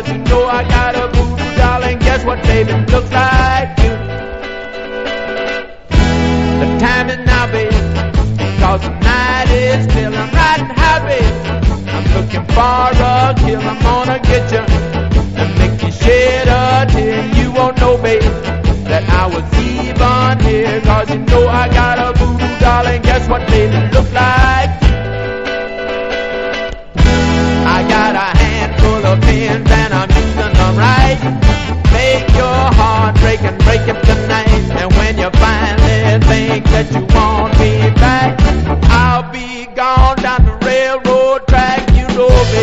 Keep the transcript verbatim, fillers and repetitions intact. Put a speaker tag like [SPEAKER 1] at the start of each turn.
[SPEAKER 1] cause you know I got a voodoo doll, and guess what, baby, looks like you. The time is now, baby, cause the night is still. I'm riding high, baby, I'm looking for a kill. I'm gonna get you and make you shed a tear. You won't know, baby, that I was even here, cause you know I got a voodoo doll, and guess what, baby, look